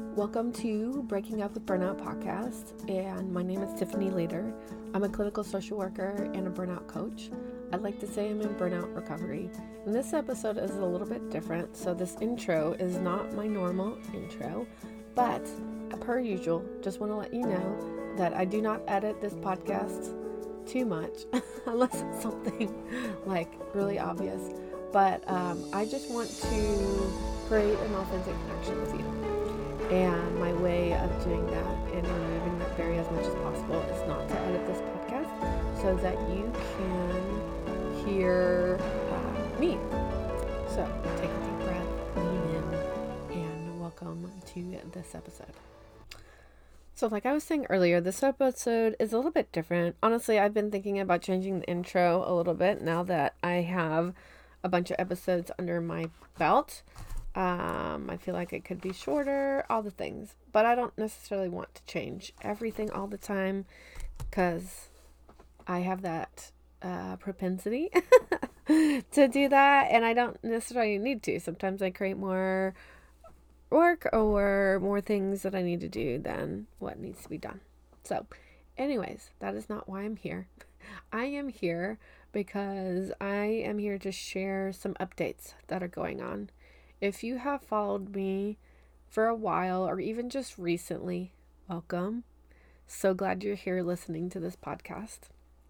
Welcome to Breaking Up with Burnout podcast, and my name is Tiffany Leader. I'm a clinical social worker and a burnout coach. I'd like to say I'm in burnout recovery. And this episode is a little bit different, so this intro is not my normal intro, but per usual, just want to let you know that I do not edit this podcast too much, unless it's something like really obvious. But I just want to create an authentic connection with you. And my way of doing that and removing that barrier as much as possible is not to edit this podcast so that you can hear me. So take a deep breath, lean in, and welcome to this episode. So like I was saying earlier, this episode is a little bit different. Honestly, I've been thinking about changing the intro a little bit now that I have a bunch of episodes under my belt. I feel like it could be shorter, all the things, but I don't necessarily want to change everything all the time because I have that propensity to do that, and I don't necessarily need to. Sometimes I create more work or more things that I need to do than what needs to be done. So anyways, that is not why I'm here. I am here because I am here to share some updates that are going on. If you have followed me for a while or even just recently, welcome. So glad you're here listening to this podcast.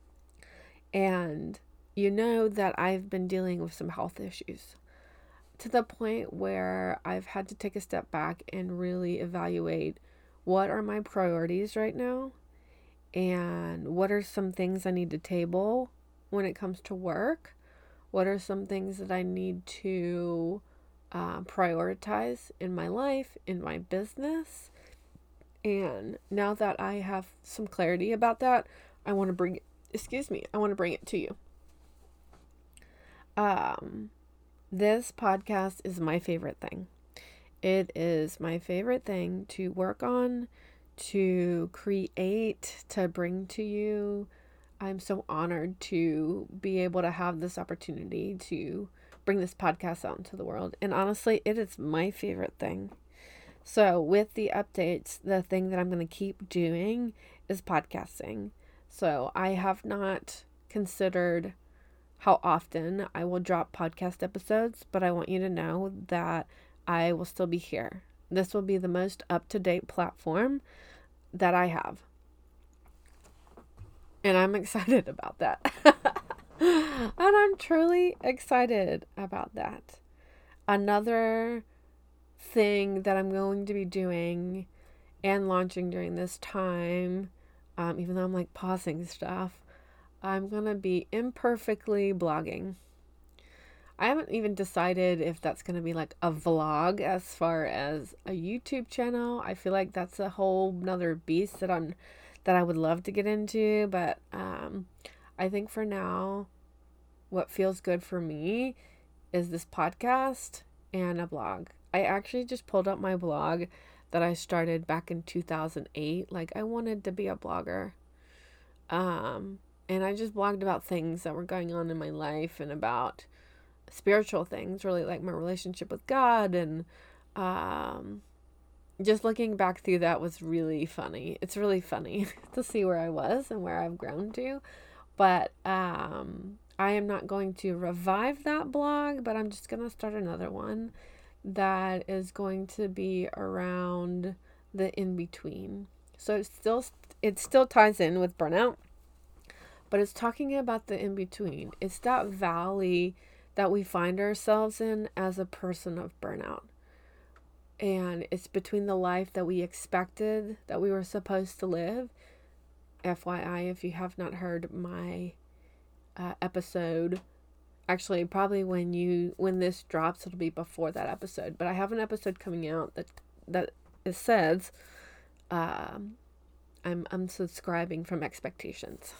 And you know that I've been dealing with some health issues to the point where I've had to take a step back and really evaluate what are my priorities right now and what are some things I need to table when it comes to work. What are some things that I need to prioritize in my life, in my business. And now that I have some clarity about that, I want to bring it to you. This podcast is my favorite thing. It is my favorite thing to work on, to create, to bring to you. I'm so honored to be able to have this opportunity to bring this podcast out into the world. And honestly, it is my favorite thing. So with the updates, the thing that I'm going to keep doing is podcasting. So I have not considered how often I will drop podcast episodes, but I want you to know that I will still be here. This will be the most up-to-date platform that I have. And I'm excited about that. And I'm truly excited about that. Another thing that I'm going to be doing and launching during this time, even though I'm like pausing stuff, I'm going to be imperfectly blogging. I haven't even decided if that's going to be like a vlog as far as a YouTube channel. I feel like that's a whole nother beast that I would love to get into, but I think for now, what feels good for me is this podcast and a blog. I actually just pulled up my blog that I started back in 2008. Like, I wanted to be a blogger. And I just blogged about things that were going on in my life and about spiritual things, really like my relationship with God. And just looking back through that was really funny. It's really funny to see where I was and where I've grown to. But I am not going to revive that blog, but I'm just going to start another one that is going to be around the in-between. So it still ties in with burnout, but it's talking about the in-between. It's that valley that we find ourselves in as a person of burnout. And it's between the life that we expected, that we were supposed to live. FYI, if you have not heard my episode, actually probably when this drops, it'll be before that episode, but I have an episode coming out that it says I'm unsubscribing from expectations,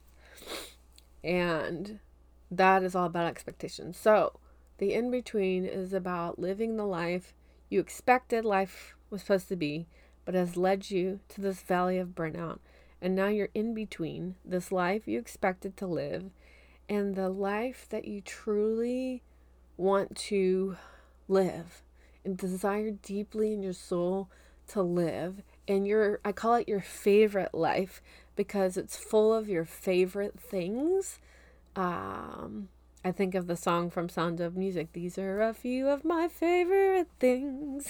and that is all about expectations. So the in-between is about living the life you expected life was supposed to be, but has led you to this valley of burnout. And now you're in between this life you expected to live and the life that you truly want to live and desire deeply in your soul to live, and I call it your favorite life because it's full of your favorite things. I think of the song from Sound of Music. These are a few of my favorite things.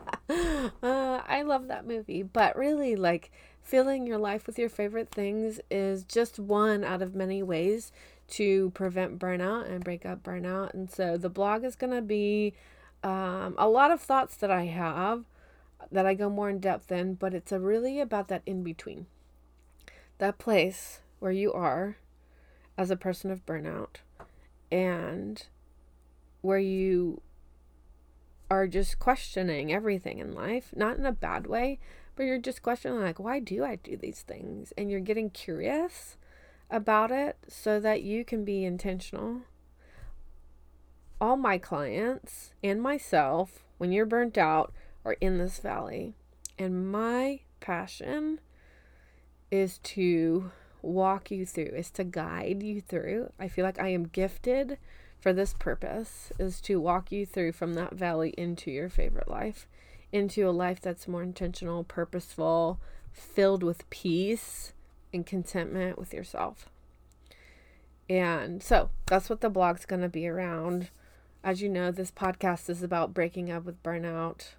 I love that movie. But really, like, filling your life with your favorite things is just one out of many ways to prevent burnout and break up burnout. And so the blog is going to be a lot of thoughts that I have that I go more in depth in, but it's really about that in between. That place where you are as a person of burnout, and where you are just questioning everything in life, not in a bad way, but you're just questioning, like, why do I do these things? And you're getting curious about it so that you can be intentional. All my clients and myself, when you're burnt out, are in this valley. And my passion is to walk you through, is to guide you through. I feel like I am gifted for this purpose, is to walk you through from that valley into your favorite life, into a life that's more intentional, purposeful, filled with peace and contentment with yourself. And so that's what the blog's going to be around. As you know, this podcast is about breaking up with burnout.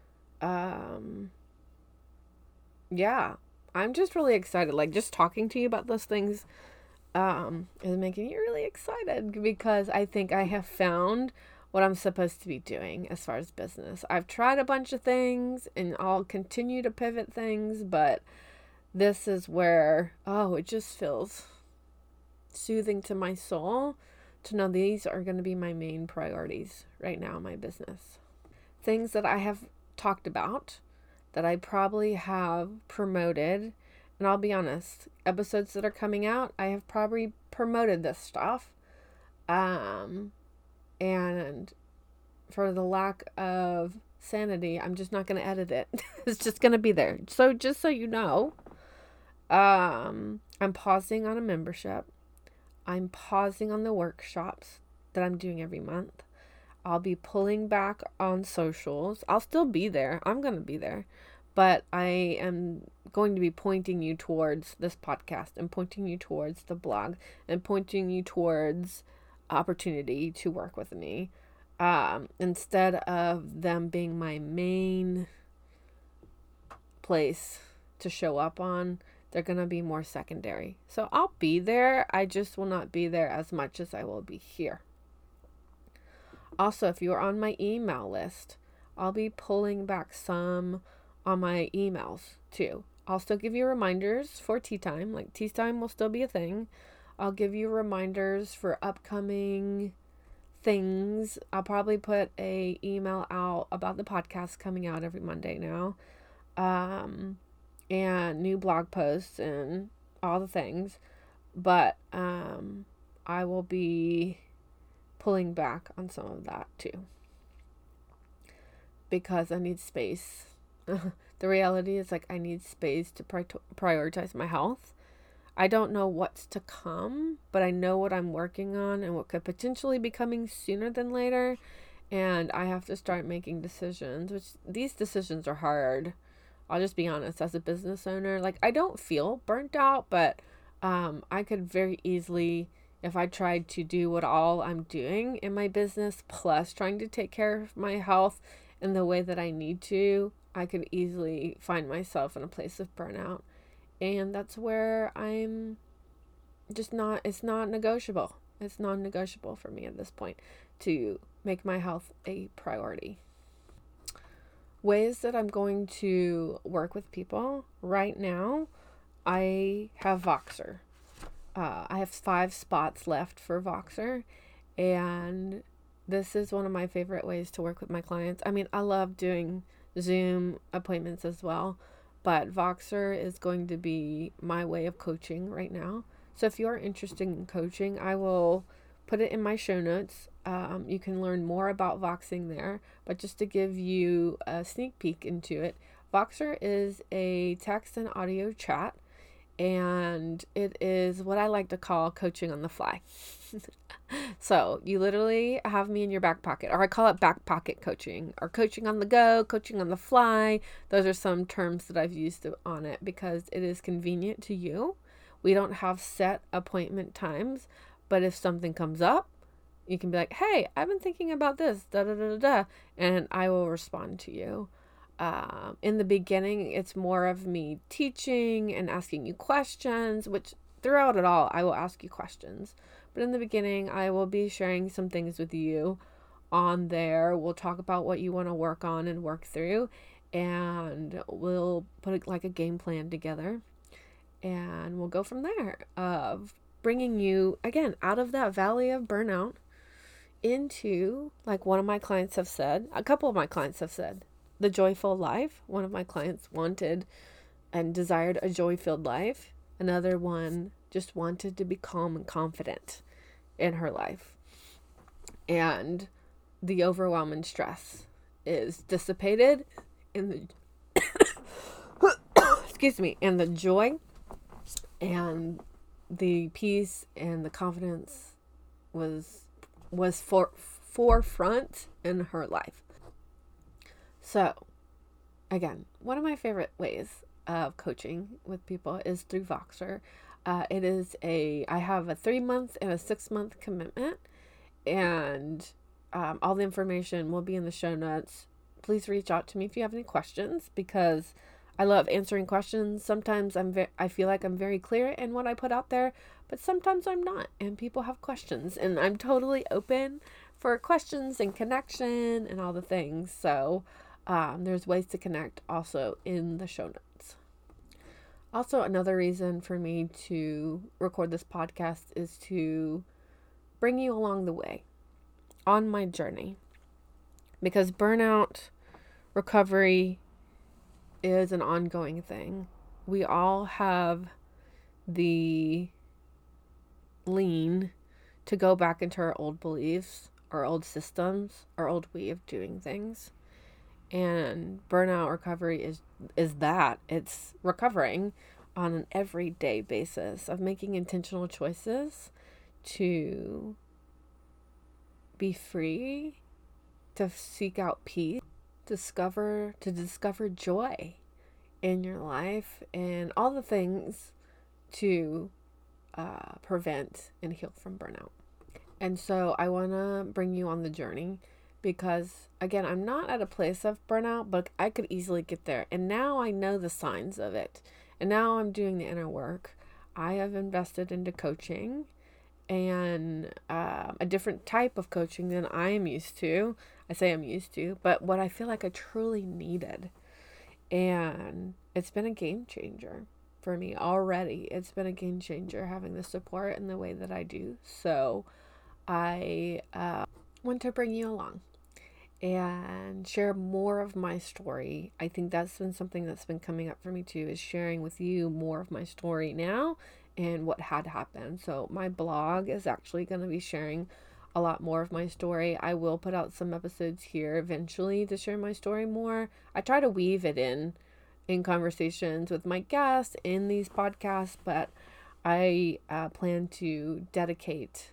Yeah, I'm just really excited. Like, just talking to you about those things is making me really excited, because I think I have found what I'm supposed to be doing as far as business. I've tried a bunch of things and I'll continue to pivot things, but this is where, it just feels soothing to my soul to know these are going to be my main priorities right now in my business. Things that I have talked about, that I probably have promoted, and I'll be honest, episodes that are coming out, I have probably promoted this stuff. And for the lack of sanity, I'm just not going to edit it. It's just going to be there. So just so you know, I'm pausing on a membership. I'm pausing on the workshops that I'm doing every month. I'll be pulling back on socials. I'll still be there. I'm going to be there. But I am going to be pointing you towards this podcast and pointing you towards the blog and pointing you towards opportunity to work with me. Instead of them being my main place to show up on, they're going to be more secondary. So I'll be there. I just will not be there as much as I will be here. Also, if you are on my email list, I'll be pulling back some on my emails too. I'll still give you reminders for tea time. Like, tea time will still be a thing. I'll give you reminders for upcoming things. I'll probably put a email out about the podcast coming out every Monday now. And new blog posts and all the things. But I will be pulling back on some of that too, because I need space. The reality is, like, I need space to prioritize my health. I don't know what's to come, but I know what I'm working on and what could potentially be coming sooner than later. And I have to start making decisions, which these decisions are hard. I'll just be honest, as a business owner, like, I don't feel burnt out, but I could very easily, if I tried to do what all I'm doing in my business, plus trying to take care of my health in the way that I need to, I could easily find myself in a place of burnout. And that's where I'm just not, it's not negotiable. It's non-negotiable for me at this point to make my health a priority. Ways that I'm going to work with people right now, I have Voxer. I have 5 spots left for Voxer, and this is one of my favorite ways to work with my clients. I mean, I love doing Zoom appointments as well, but Voxer is going to be my way of coaching right now. So if you are interested in coaching, I will put it in my show notes. You can learn more about Voxing there, but just to give you a sneak peek into it, Voxer is a text and audio chat. and it is what I like to call coaching on the fly. So you literally have me in your back pocket, or I call it back pocket coaching, or coaching on the go, coaching on the fly. Those are some terms that I've used on it because it is convenient to you. We don't have set appointment times, but if something comes up, you can be like, hey, I've been thinking about this, da da da da, and I will respond to you. In the beginning, it's more of me teaching and asking you questions, which throughout it all, I will ask you questions. But in the beginning, I will be sharing some things with you on there. We'll talk about what you want to work on and work through, and we'll put like a game plan together, and we'll go from there of bringing you, again, out of that valley of burnout into, like one of my clients have said, a couple of my clients have said, the joyful life. One of my clients wanted and desired a joy-filled life. Another one just wanted to be calm and confident in her life. And the overwhelm and stress is dissipated in the excuse me, and the joy and the peace and the confidence was forefront in her life. So, again, one of my favorite ways of coaching with people is through Voxer. I have a 3-month and a 6-month commitment, and all the information will be in the show notes. Please reach out to me if you have any questions, because I love answering questions. Sometimes I feel like I'm very clear in what I put out there, but sometimes I'm not, and people have questions, and I'm totally open for questions and connection and all the things. So there's ways to connect also in the show notes. Also, another reason for me to record this podcast is to bring you along the way on my journey, because burnout recovery is an ongoing thing. We all have the lean to go back into our old beliefs, our old systems, our old way of doing things. And burnout recovery is that. It's recovering on an everyday basis of making intentional choices to be free, to seek out peace, to discover joy in your life, and all the things to prevent and heal from burnout. And so I want to bring you on the journey, because again, I'm not at a place of burnout, but I could easily get there. And now I know the signs of it. And now I'm doing the inner work. I have invested into coaching, and a different type of coaching than I am used to. I say I'm used to, but what I feel like I truly needed. And it's been a game changer for me already. It's been a game changer having the support in the way that I do. So I want to bring you along and share more of my story. I think that's been something that's been coming up for me too, is sharing with you more of my story now and what had happened. So my blog is actually going to be sharing a lot more of my story. I will put out some episodes here eventually to share my story more. I try to weave it in conversations with my guests in these podcasts, but I plan to dedicate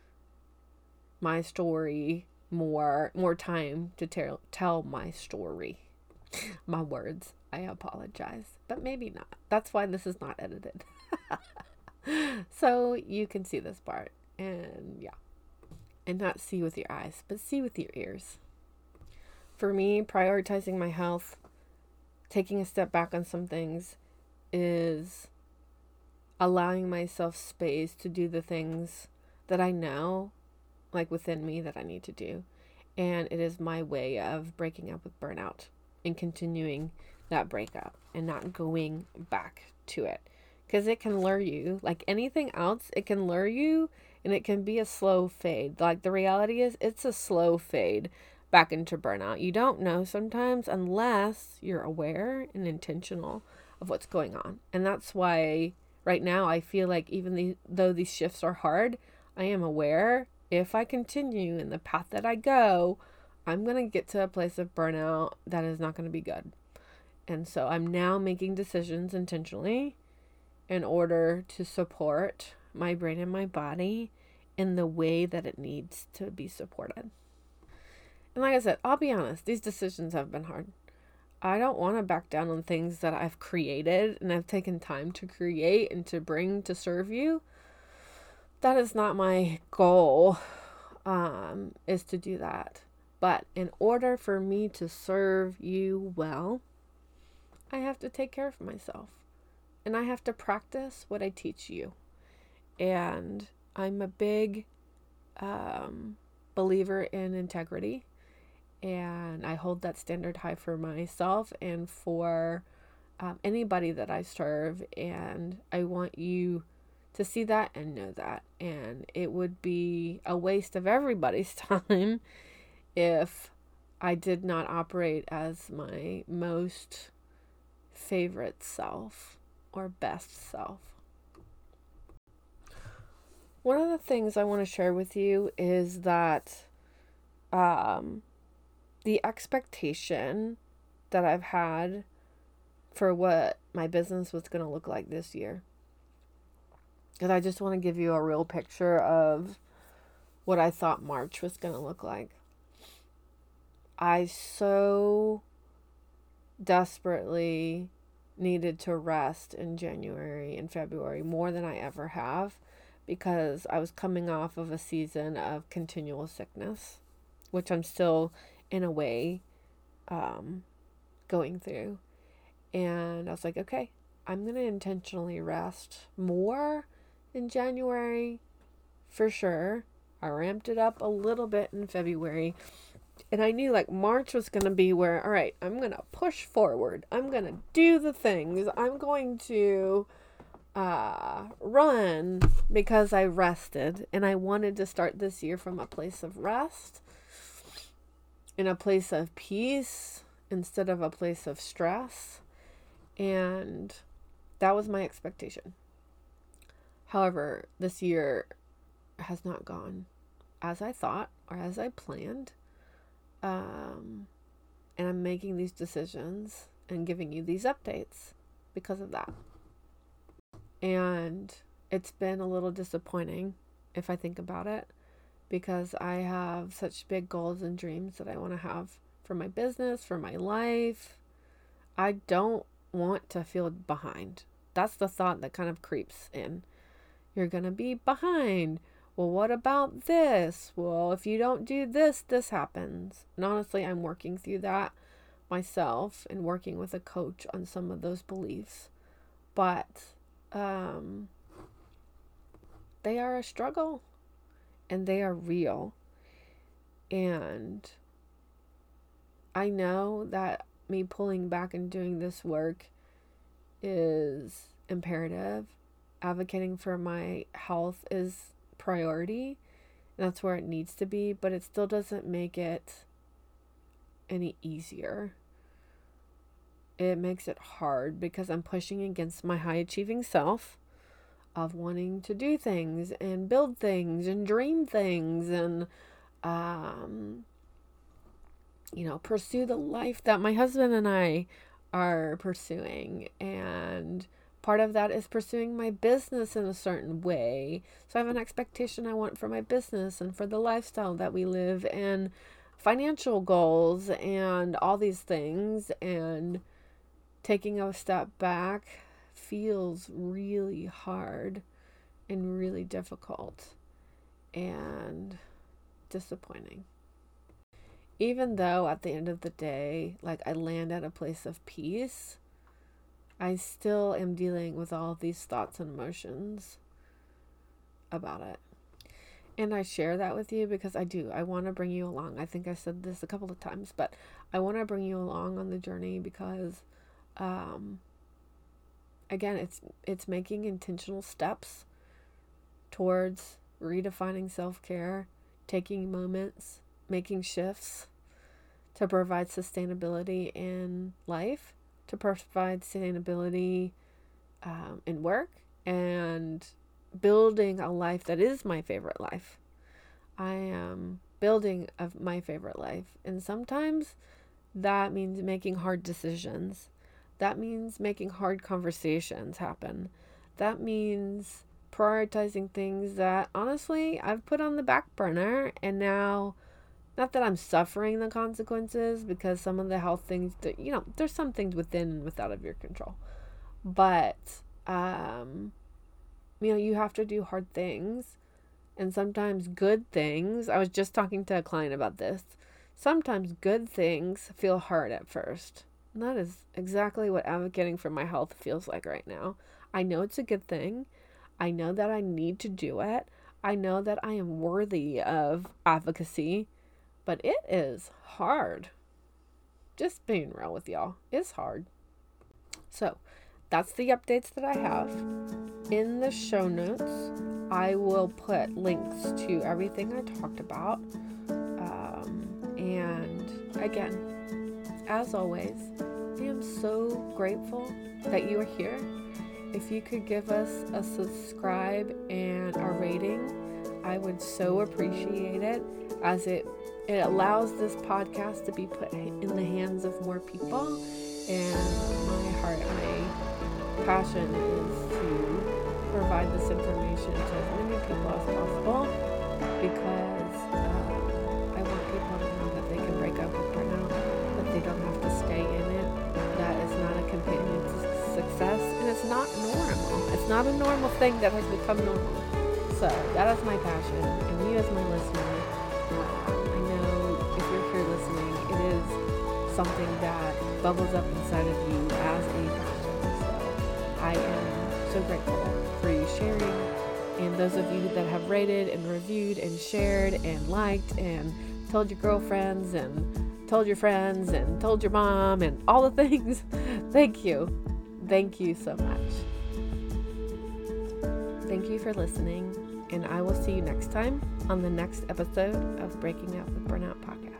my story more time to tell my story. My words, I apologize, but maybe not. That's why this is not edited. So you can see this part, and yeah, and not see with your eyes, but see with your ears. For me, prioritizing my health, taking a step back on some things, is allowing myself space to do the things that I know, like within me, that I need to do. And it is my way of breaking up with burnout and continuing that breakup and not going back to it. Because it can lure you, like anything else, it can lure you, and it can be a slow fade. Like the reality is, it's a slow fade back into burnout. You don't know sometimes unless you're aware and intentional of what's going on. And that's why right now I feel like even though these shifts are hard, I am aware if I continue in the path that I go, I'm going to get to a place of burnout that is not going to be good. And so I'm now making decisions intentionally in order to support my brain and my body in the way that it needs to be supported. And like I said, I'll be honest, these decisions have been hard. I don't want to back down on things that I've created and I've taken time to create and to bring to serve you. That is not my goal, is to do that. But in order for me to serve you well, I have to take care of myself. And I have to practice what I teach you. And I'm a big believer in integrity. And I hold that standard high for myself and for anybody that I serve. And I want you to see that and know that. And it would be a waste of everybody's time if I did not operate as my most favorite self or best self. One of the things I want to share with you is that the expectation that I've had for what my business was going to look like this year. Because I just want to give you a real picture of what I thought March was going to look like. I so desperately needed to rest in January and February more than I ever have, because I was coming off of a season of continual sickness, which I'm still in a way going through. And I was like, okay, I'm going to intentionally rest more in January for sure. I ramped it up a little bit in February. And I knew like March was going to be where, all right, I'm going to push forward. I'm going to do the things. I'm going to run because I rested. And I wanted to start this year from a place of rest, in a place of peace instead of a place of stress. And that was my expectation. However, this year has not gone as I thought or as I planned. And I'm making these decisions and giving you these updates because of that. And it's been a little disappointing if I think about it, because I have such big goals and dreams that I want to have for my business, for my life. I don't want to feel behind. That's the thought that kind of creeps in. You're going to be behind. Well, what about this? Well, if you don't do this, this happens. And honestly, I'm working through that myself and working with a coach on some of those beliefs. But they are a struggle and they are real. And I know that me pulling back and doing this work is imperative. Advocating for my health is priority, and that's where it needs to be, but it still doesn't make it any easier. It makes it hard because I'm pushing against my high achieving self of wanting to do things and build things and dream things and pursue the life that my husband and I are pursuing. And part of that is pursuing my business in a certain way. So I have an expectation I want for my business and for the lifestyle that we live, and financial goals and all these things. And taking a step back feels really hard and really difficult and disappointing. Even though at the end of the day, like, I land at a place of peace, I still am dealing with all of these thoughts and emotions about it. And I share that with you because I want to bring you along. I think I said this a couple of times, but I want to bring you along on the journey because, again, it's making intentional steps towards redefining self-care, taking moments, making shifts to provide sustainability in life, to provide sustainability in work, and building a life that is my favorite life. I am building my favorite life, and sometimes that means making hard decisions. That means making hard conversations happen. that means prioritizing things that honestly I've put on the back burner, and now, not that I'm suffering the consequences, because some of the health things that, there's some things within and without of your control, but you have to do hard things, and sometimes good things. I was just talking to a client about this. Sometimes good things feel hard at first. And that is exactly what advocating for my health feels like right now. I know it's a good thing. I know that I need to do it. I know that I am worthy of advocacy, but it is hard. Just being real with y'all, it's hard. So that's the updates that I have. In the show notes, I will put links to everything I talked about. And again, as always, I am so grateful that you are here. If you could give us a subscribe and a rating, I would so appreciate it, as it allows this podcast to be put in the hands of more people. And my passion is to provide this information to as many people as possible, because I want people to know that they can break up with burnout, that they don't have to stay in it, that it's not a companion to success, and it's not normal. It's not a normal thing that has become normal. So that is my passion, and you as my listener, I know if you're here listening, it is something that bubbles up inside of you as a passion. So I am so grateful for you sharing, and those of you that have rated and reviewed and shared and liked and told your girlfriends and told your friends and told your mom and all the things. Thank you. Thank you so much. Thank you for listening, and I will see you next time on the next episode of Breaking Up with Burnout Podcast.